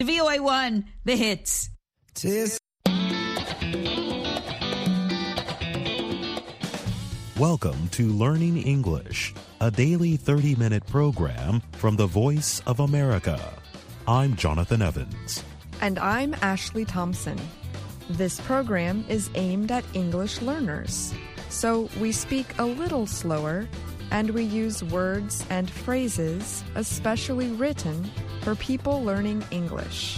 VOA1, the hits. Welcome to Learning English, a daily 30-minute program from the Voice of America. I'm Jonathan Evans. And I'm Ashley Thompson. This program is aimed at English learners, so we speak a little slower and we use words and phrases especially written for people learning English.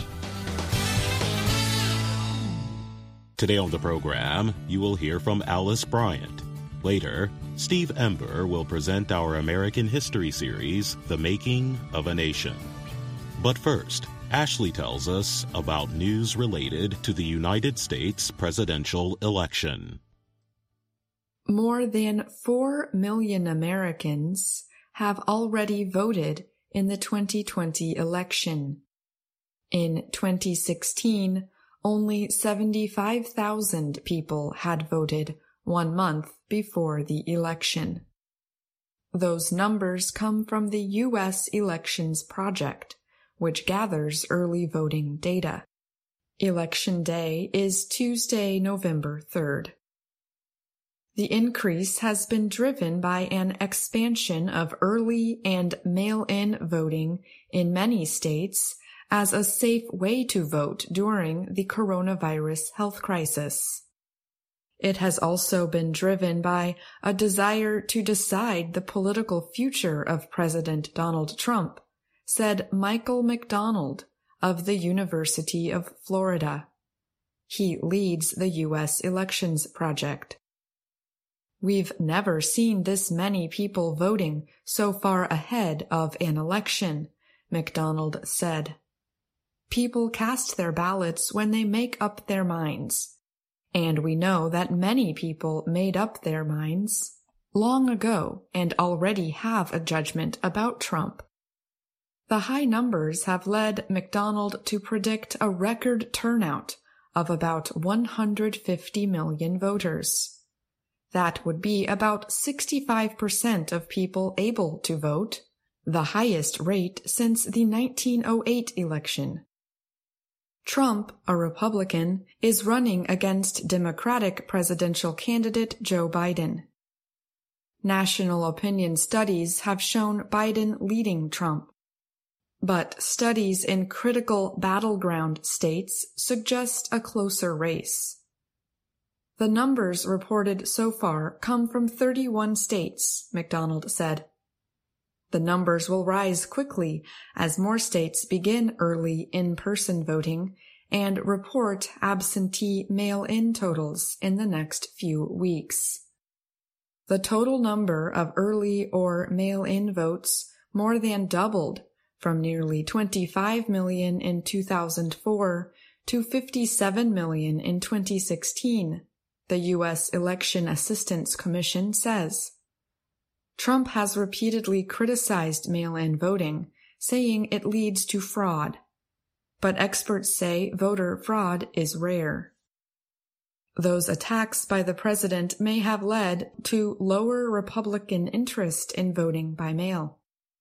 Today on the program, you will hear from Alice Bryant. Later, Steve Ember will present our American history series, The Making of a Nation. But first, Ashley tells us about news related to the United States presidential election. More than 4 million Americans have already voted in the 2020 election. In 2016, only 75,000 people had voted 1 month before the election. Those numbers come from the U.S. Elections Project, which gathers early voting data. Election Day is Tuesday, November 3rd. The increase has been driven by an expansion of early and mail-in voting in many states as a safe way to vote during the coronavirus health crisis. It has also been driven by a desire to decide the political future of President Donald Trump, said Michael McDonald of the University of Florida. He leads the U.S. Elections Project. We've never seen this many people voting so far ahead of an election, McDonald said. People cast their ballots when they make up their minds. And we know that many people made up their minds long ago and already have a judgment about Trump. The high numbers have led McDonald to predict a record turnout of about 150 million voters. That would be about 65% of people able to vote, the highest rate since the 1908 election. Trump, a Republican, is running against Democratic presidential candidate Joe Biden. National opinion studies have shown Biden leading Trump. But studies in critical battleground states suggest a closer race. The numbers reported so far come from 31 states, McDonald said. The numbers will rise quickly as more states begin early in-person voting and report absentee mail-in totals in the next few weeks. The total number of early or mail-in votes more than doubled from nearly 25 million in 2004 to 57 million in 2016. The U.S. Election Assistance Commission says. Trump has repeatedly criticized mail-in voting, saying it leads to fraud. But experts say voter fraud is rare. Those attacks by the president may have led to lower Republican interest in voting by mail.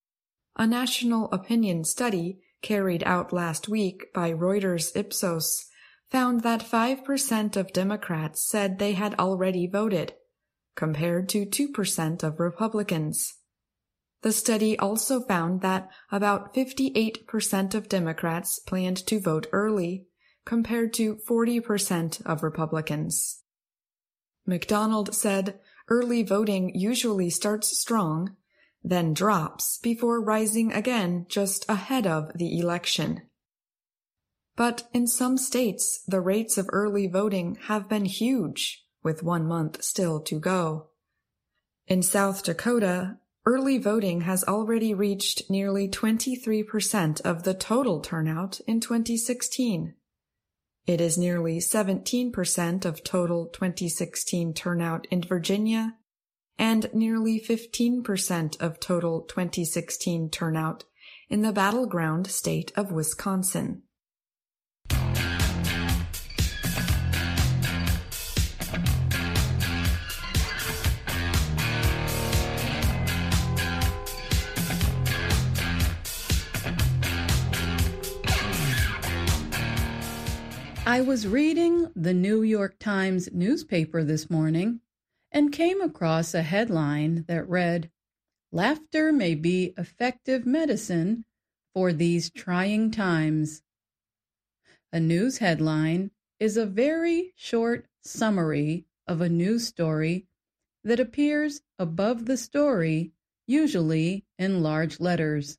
A national opinion study carried out last week by Reuters Ipsos found that 5% of Democrats said they had already voted, compared to 2% of Republicans. The study also found that about 58% of Democrats planned to vote early, compared to 40% of Republicans. McDonald said early voting usually starts strong, then drops before rising again just ahead of the election. But in some states, the rates of early voting have been huge, with 1 month still to go. In South Dakota, early voting has already reached nearly 23% of the total turnout in 2016. It is nearly 17% of total 2016 turnout in Virginia, and nearly 15% of total 2016 turnout in the battleground state of Wisconsin. I was reading the New York Times newspaper this morning and came across a headline that read, "Laughter may be effective medicine for these trying times." A news headline is a very short summary of a news story that appears above the story, usually in large letters.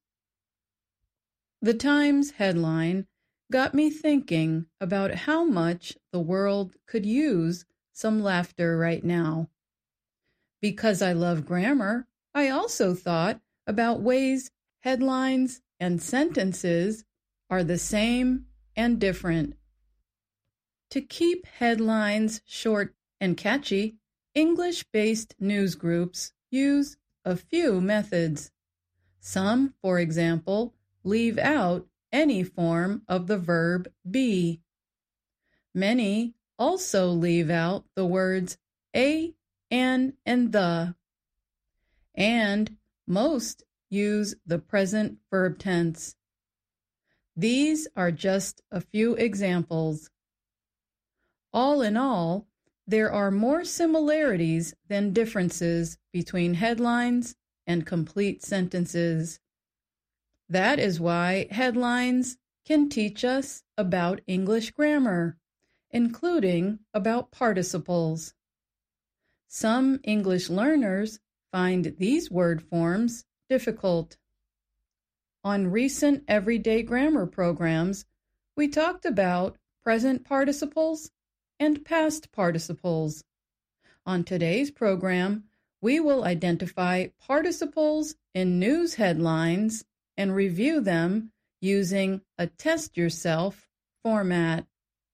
The Times headline got me thinking about how much the world could use some laughter right now. Because I love grammar, I also thought about ways headlines and sentences are the same and different. To keep headlines short and catchy, English-based news groups use a few methods. Some, for example, leave out any form of the verb be. Many also leave out the words a, an, and the. And most use the present verb tense. These are just a few examples. All in all, there are more similarities than differences between headlines and complete sentences. That is why headlines can teach us about English grammar, including about participles. Some English learners find these word forms difficult. On recent everyday grammar programs, we talked about present participles and past participles. On today's program, we will identify participles in news headlines and review them using a test yourself format.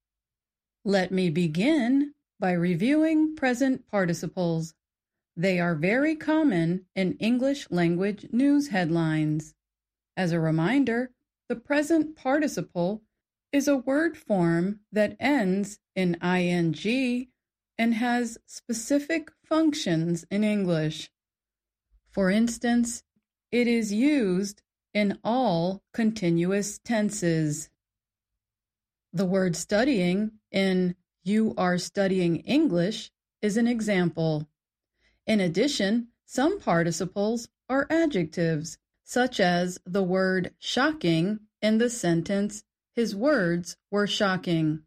Let me begin by reviewing present participles. They are very common in English language news headlines. As a reminder, the present participle is a word form that ends in ing and has specific functions in English. For instance, it is used in all continuous tenses. The word studying in "You are studying English" is an example. In addition, some participles are adjectives, such as the word shocking in the sentence, "His words were shocking."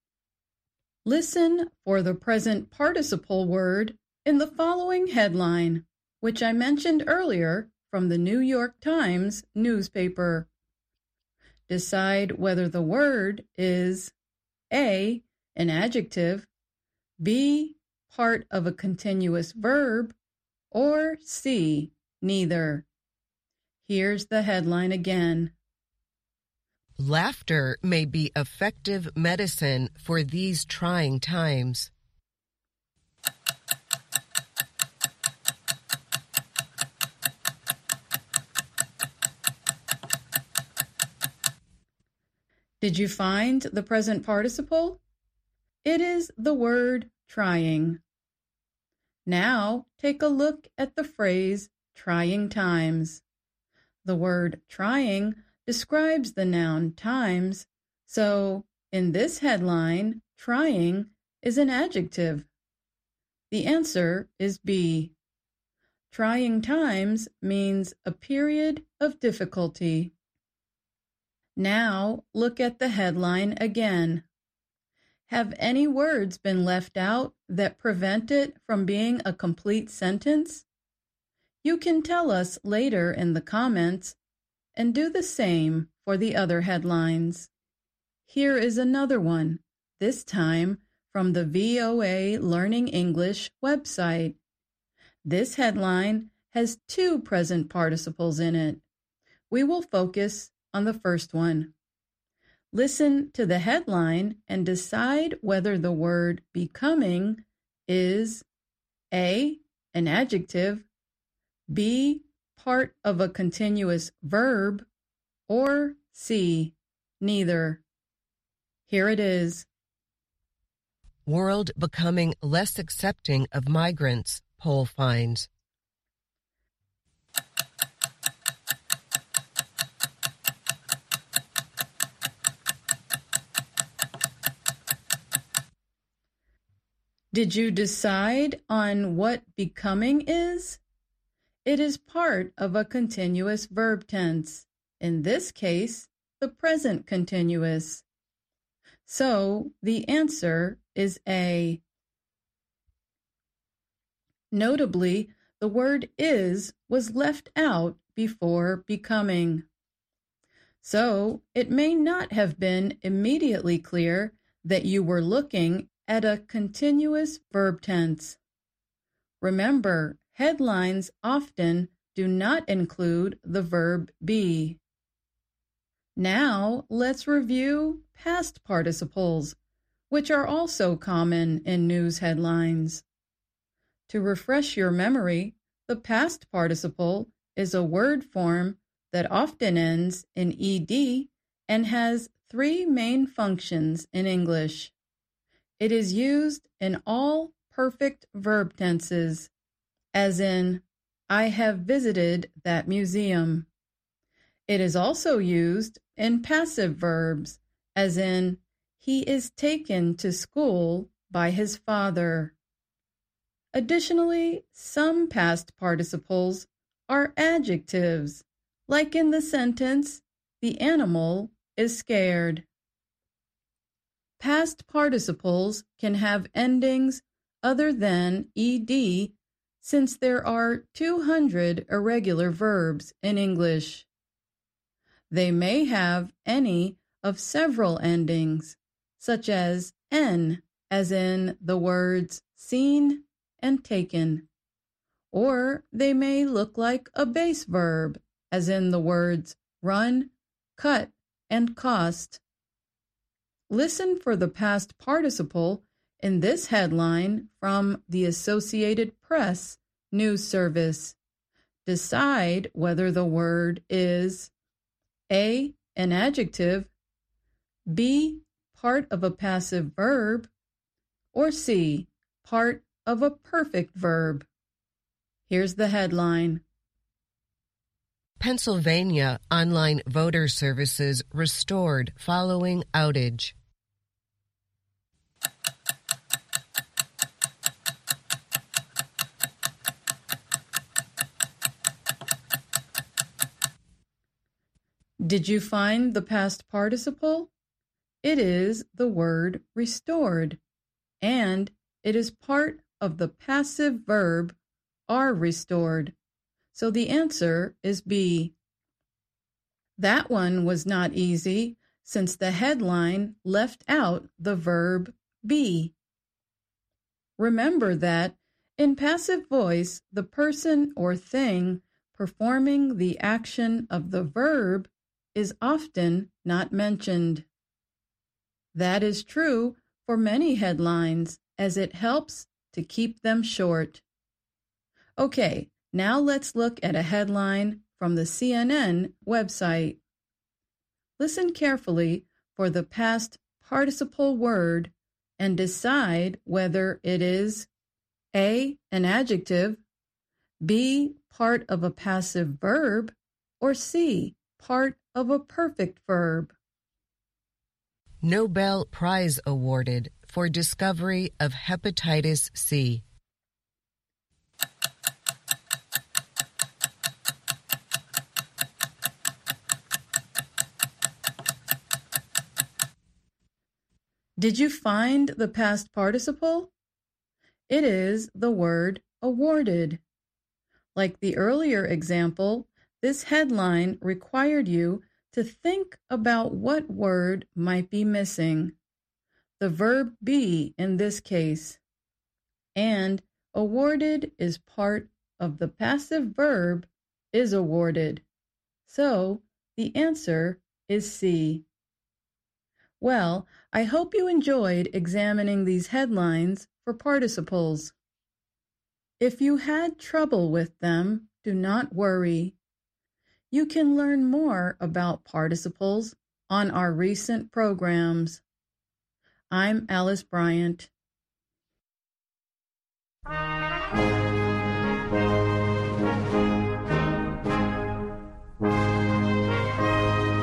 Listen for the present participle word in the following headline, which I mentioned earlier from the New York Times newspaper. Decide whether the word is A, an adjective, B, part of a continuous verb, or C, neither. Here's the headline again. Laughter may be effective medicine for these trying times. Did you find the present participle? It is the word trying. Now take a look at the phrase trying times. The word trying describes the noun times, so in this headline, trying is an adjective. The answer is B. Trying times means a period of difficulty. Now look at the headline again. Have any words been left out that prevent it from being a complete sentence? You can tell us later in the comments and do the same for the other headlines. Here is another one, this time from the VOA Learning English website. This headline has two present participles in it. We will focus on the first one. Listen to the headline and decide whether the word becoming is A, an adjective, B, part of a continuous verb, or C, neither. Here it is. World becoming less accepting of migrants, poll finds. Did you decide on what becoming is? It is part of a continuous verb tense, in this case, the present continuous. So the answer is A. Notably, the word is was left out before becoming. So it may not have been immediately clear that you were looking at a continuous verb tense. Remember, headlines often do not include the verb be. Now let's review past participles, which are also common in news headlines. To refresh your memory, the past participle is a word form that often ends in ed and has three main functions in English. It is used in all perfect verb tenses, as in, I have visited that museum. It is also used in passive verbs, as in, he is taken to school by his father. Additionally, some past participles are adjectives, like in the sentence, the animal is scared. Past participles can have endings other than ed, since there are 200 irregular verbs in English. They may have any of several endings, such as n, as in the words seen and taken, or they may look like a base verb, as in the words run, cut, and cost. Listen for the past participle in this headline from the Associated Press news service. Decide whether the word is A, an adjective, B, part of a passive verb, or C, part of a perfect verb. Here's the headline. Pennsylvania online voter services restored following outage. Did you find the past participle? It is the word restored, and it is part of the passive verb are restored. So the answer is B. That one was not easy, since the headline left out the verb be. Remember that in passive voice, the person or thing performing the action of the verb is often not mentioned. That is true for many headlines, as it helps to keep them short. Okay, now let's look at a headline from the CNN website. Listen carefully for the past participle word and decide whether it is A, an adjective, B, part of a passive verb, or C, part of a perfect verb. Nobel Prize awarded for discovery of hepatitis C. Did you find the past participle? It is the word awarded. Like the earlier example, this headline required you to think about what word might be missing. The verb be in this case. And awarded is part of the passive verb is awarded. So the answer is C. Well, I hope you enjoyed examining these headlines for participles. If you had trouble with them, do not worry. You can learn more about participles on our recent programs. I'm Alice Bryant.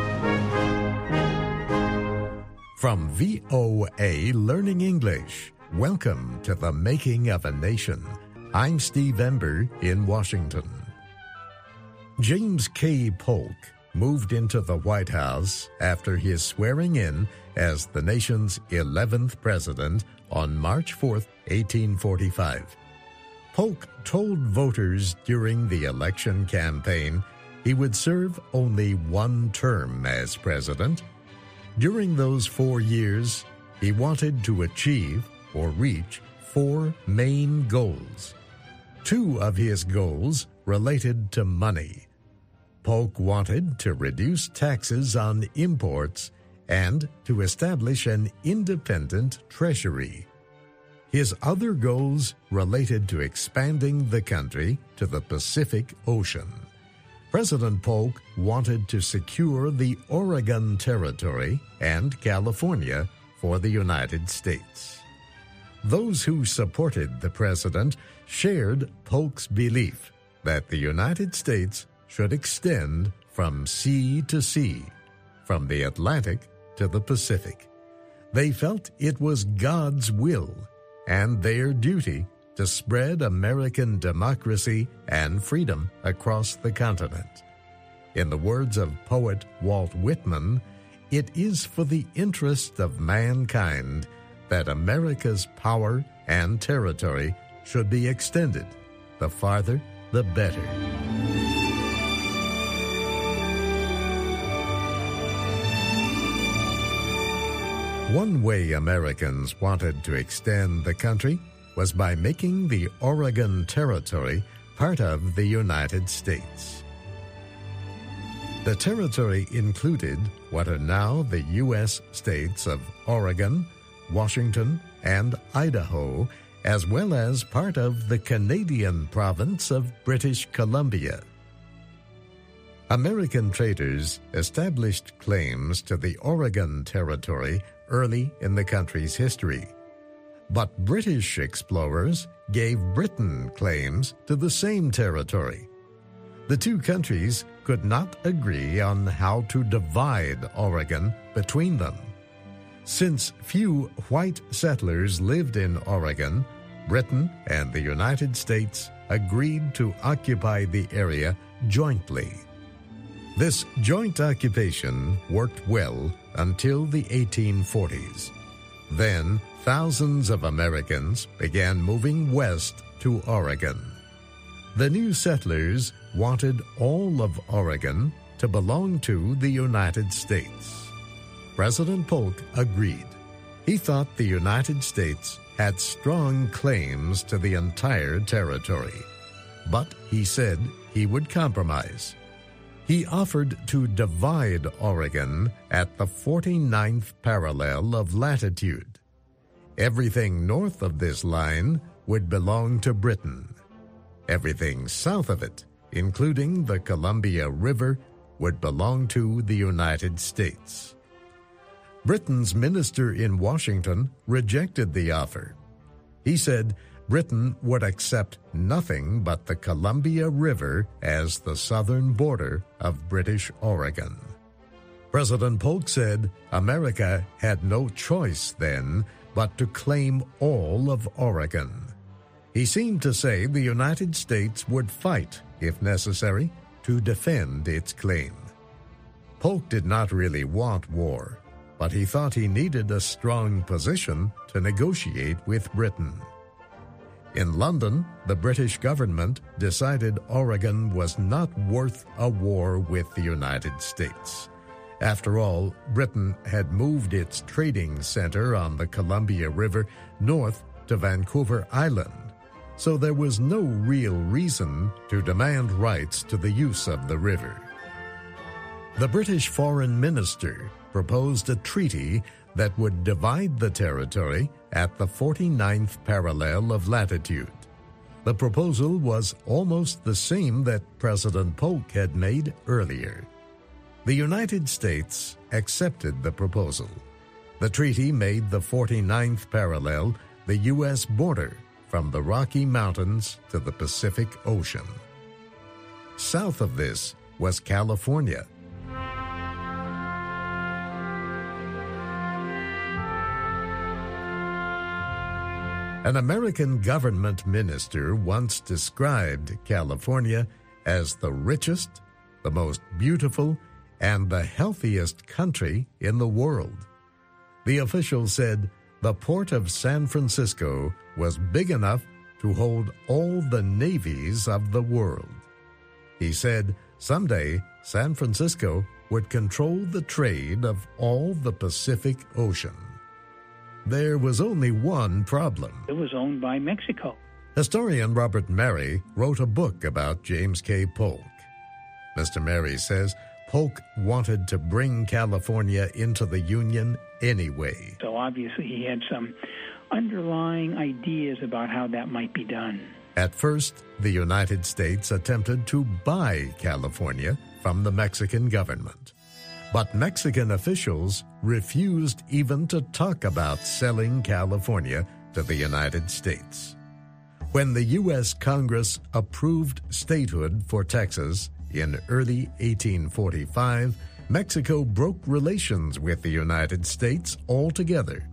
From VOA Learning English, Welcome to The Making of a Nation. I'm Steve Ember in Washington. James K. Polk moved into the White House after his swearing in as the nation's 11th president on March 4, 1845. Polk told voters during the election campaign he would serve only one term as president. During those 4 years, he wanted to achieve or reach 4 main goals. 2 of his goals related to money. Polk wanted to reduce taxes on imports and to establish an independent treasury. His other goals related to expanding the country to the Pacific Ocean. President Polk wanted to secure the Oregon Territory and California for the United States. Those who supported the president shared Polk's belief that the United States should extend from sea to sea, from the Atlantic to the Pacific. They felt it was God's will and their duty to spread American democracy and freedom across the continent. In the words of poet Walt Whitman, it is for the interest of mankind that America's power and territory should be extended. The farther, the better. One way Americans wanted to extend the country was by making the Oregon Territory part of the United States. The territory included what are now the U.S. states of Oregon, Washington, and Idaho, as well as part of the Canadian province of British Columbia. American traders established claims to the Oregon Territory early in the country's history. But British explorers gave Britain claims to the same territory. The two countries could not agree on how to divide Oregon between them. Since few white settlers lived in Oregon, Britain and the United States agreed to occupy the area jointly. This joint occupation worked well until the 1840s. Then, thousands of Americans began moving west to Oregon. The new settlers wanted all of Oregon to belong to the United States. President Polk agreed. He thought the United States had strong claims to the entire territory. But he said he would compromise. He offered to divide Oregon at the 49th parallel of latitude. Everything north of this line would belong to Britain. Everything south of it, including the Columbia River, would belong to the United States. Britain's minister in Washington rejected the offer. He said Britain would accept nothing but the Columbia River as the southern border of British Oregon. President Polk said America had no choice then but to claim all of Oregon. He seemed to say the United States would fight, if necessary, to defend its claim. Polk did not really want war, but he thought he needed a strong position to negotiate with Britain. In London, the British government decided Oregon was not worth a war with the United States. After all, Britain had moved its trading center on the Columbia River north to Vancouver Island, so there was no real reason to demand rights to the use of the river. The British foreign minister proposed a treaty that would divide the territory at the 49th parallel of latitude. The proposal was almost the same that President Polk had made earlier. The United States accepted the proposal. The treaty made the 49th parallel the U.S. border from the Rocky Mountains to the Pacific Ocean. South of this was California. An American government minister once described California as the richest, the most beautiful, and the healthiest country in the world. The official said the port of San Francisco was big enough to hold all the navies of the world. He said someday San Francisco would control the trade of all the Pacific Ocean. There was only one problem. It was owned by Mexico. Historian Robert Mary wrote a book about James K. Polk. Mr. Mary says Polk wanted to bring California into the Union anyway. So obviously he had some underlying ideas about how that might be done. At first, the United States attempted to buy California from the Mexican government. But Mexican officials refused even to talk about selling California to the United States. When the U.S. Congress approved statehood for Texas in early 1845, Mexico broke relations with the United States altogether.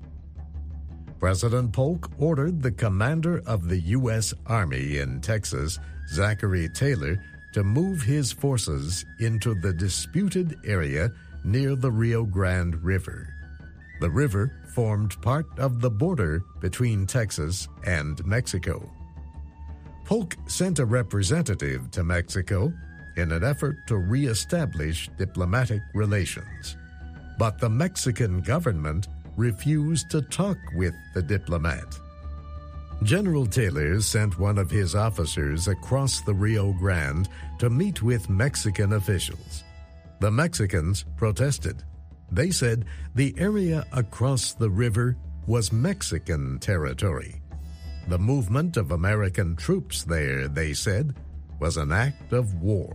President Polk ordered the commander of the U.S. Army in Texas, Zachary Taylor, to move his forces into the disputed area near the Rio Grande River. The river formed part of the border between Texas and Mexico. Polk sent a representative to Mexico in an effort to re-establish diplomatic relations. But the Mexican government refused to talk with the diplomat. General Taylor sent one of his officers across the Rio Grande to meet with Mexican officials. The Mexicans protested. They said the area across the river was Mexican territory. The movement of American troops there, they said, was an act of war.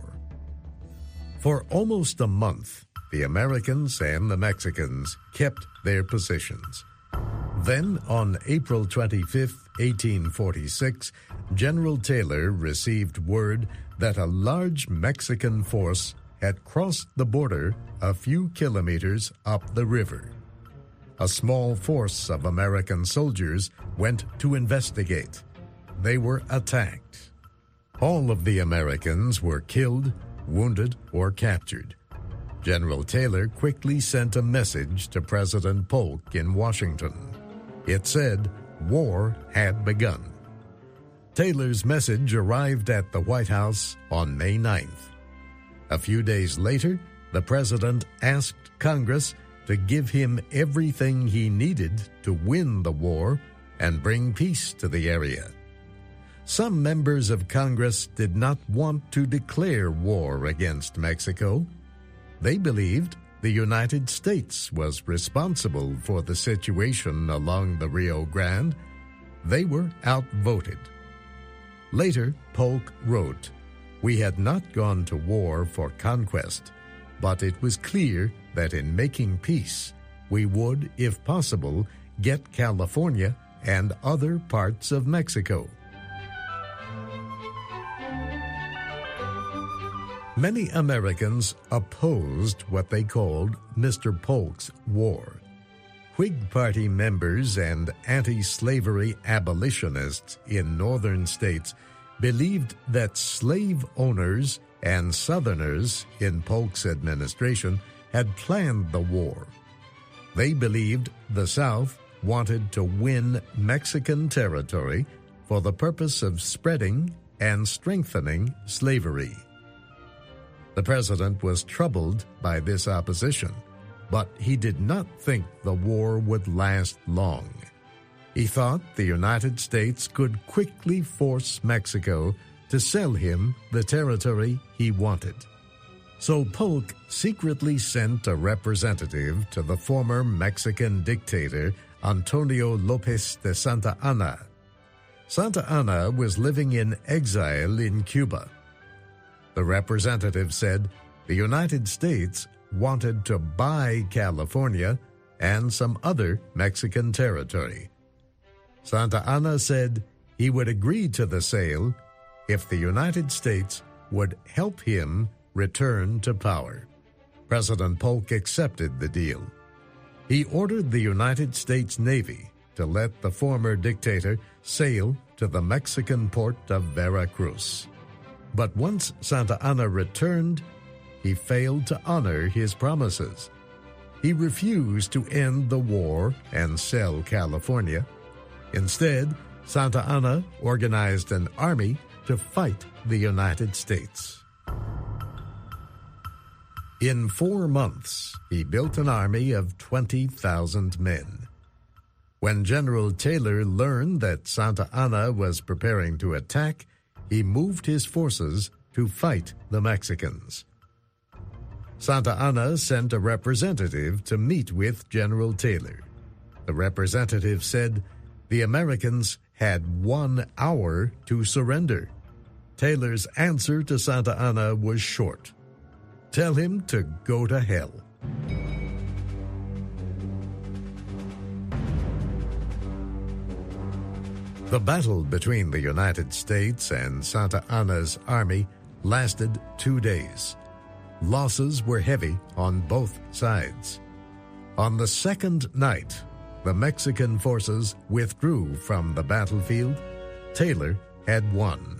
For almost a month, the Americans and the Mexicans kept their positions. Then, on April 25, 1846, General Taylor received word that a large Mexican force had crossed the border a few kilometers up the river. A small force of American soldiers went to investigate. They were attacked. All of the Americans were killed, wounded, or captured. General Taylor quickly sent a message to President Polk in Washington. It said war had begun. Taylor's message arrived at the White House on May 9th. A few days later, the president asked Congress to give him everything he needed to win the war and bring peace to the area. Some members of Congress did not want to declare war against Mexico. They believed the United States was responsible for the situation along the Rio Grande. They were outvoted. Later, Polk wrote, "We had not gone to war for conquest, but it was clear that in making peace, we would, if possible, get California and other parts of Mexico." Many Americans opposed what they called Mr. Polk's war. Whig Party members and anti-slavery abolitionists in northern states believed that slave owners and Southerners in Polk's administration had planned the war. They believed the South wanted to win Mexican territory for the purpose of spreading and strengthening slavery. The president was troubled by this opposition, but he did not think the war would last long. He thought the United States could quickly force Mexico to sell him the territory he wanted. So Polk secretly sent a representative to the former Mexican dictator Antonio López de Santa Anna. Santa Anna was living in exile in Cuba. The representative said the United States wanted to buy California and some other Mexican territory. Santa Anna said he would agree to the sale if the United States would help him return to power. President Polk accepted the deal. He ordered the United States Navy to let the former dictator sail to the Mexican port of Veracruz. But once Santa Anna returned, he failed to honor his promises. He refused to end the war and sell California. Instead, Santa Anna organized an army to fight the United States. In 4 months, he built an army of 20,000 men. When General Taylor learned that Santa Anna was preparing to attack, he moved his forces to fight the Mexicans. Santa Anna sent a representative to meet with General Taylor. The representative said the Americans had 1 hour to surrender. Taylor's answer to Santa Anna was short. Tell him to go to hell. The battle between the United States and Santa Anna's army lasted 2 days. Losses were heavy on both sides. On the second night, the Mexican forces withdrew from the battlefield. Taylor had won.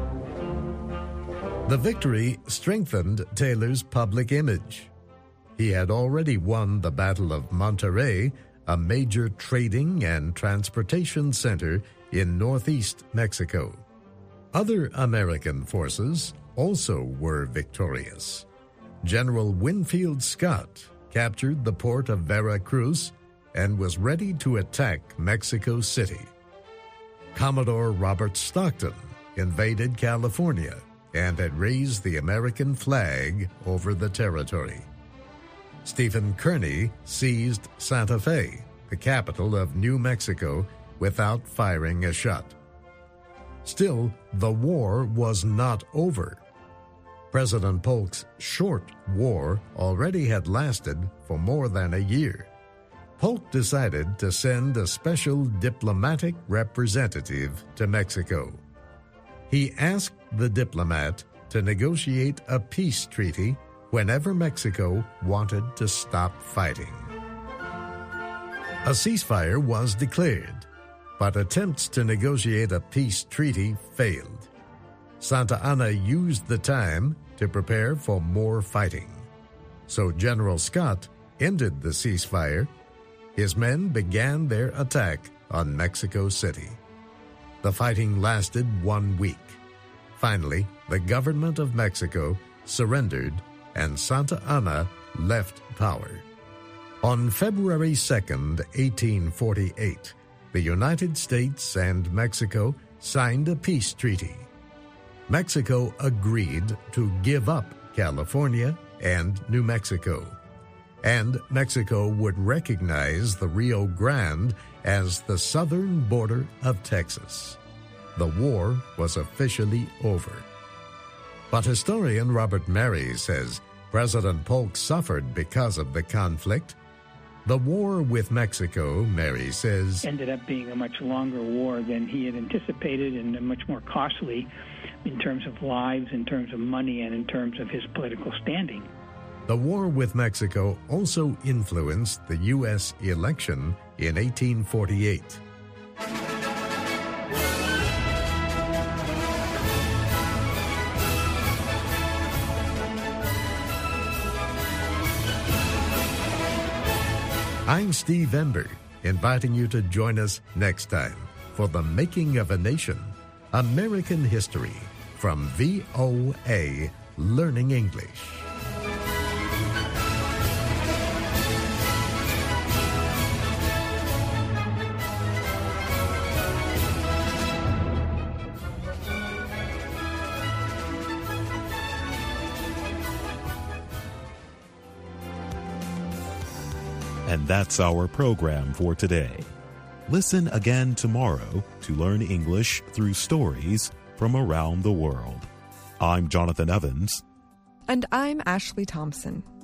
The victory strengthened Taylor's public image. He had already won the Battle of Monterrey, a major trading and transportation center in northeast Mexico. Other American forces also were victorious. General Winfield Scott captured the port of Veracruz and was ready to attack Mexico City. Commodore Robert Stockton invaded California and had raised the American flag over the territory. Stephen Kearny seized Santa Fe, the capital of New Mexico, without firing a shot. Still, the war was not over. President Polk's short war already had lasted for more than a year. Polk decided to send a special diplomatic representative to Mexico. He asked the diplomat to negotiate a peace treaty whenever Mexico wanted to stop fighting. A ceasefire was declared, but attempts to negotiate a peace treaty failed. Santa Anna used the time to prepare for more fighting. So General Scott ended the ceasefire. His men began their attack on Mexico City. The fighting lasted 1 week. Finally, the government of Mexico surrendered and Santa Anna left power. On February 2nd, 1848, the United States and Mexico signed a peace treaty. Mexico agreed to give up California and New Mexico, and Mexico would recognize the Rio Grande as the southern border of Texas. The war was officially over. But historian Robert Mary says President Polk suffered because of the conflict. The war with Mexico, Mary says, ended up being a much longer war than he had anticipated and much more costly in terms of lives, in terms of money, and in terms of his political standing. The war with Mexico also influenced the U.S. election in 1848. I'm Steve Ember, inviting you to join us next time for The Making of a Nation, American History, from VOA Learning English. And that's our program for today. Listen again tomorrow to learn English through stories from around the world. I'm Jonathan Evans. And I'm Ashley Thompson.